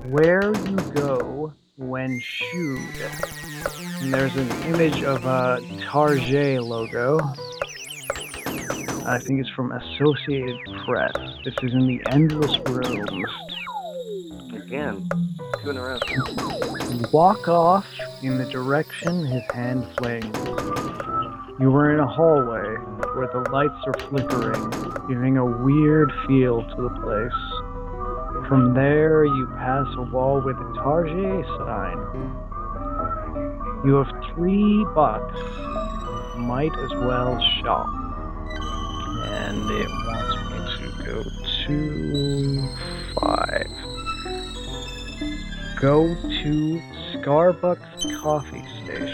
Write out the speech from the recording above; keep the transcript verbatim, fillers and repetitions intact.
Where you go when shooed. And there's an image of a Target logo. I think it's from Associated Press. This is in the Endless Rooms. Again, two in a row. Walk off in the direction his hand flings. You are in a hallway where the lights are flickering, giving a weird feel to the place. From there, you pass a wall with a Target sign. You have three bucks. Might as well shop. And it wants me to go to five. Go to Starbucks Coffee Station.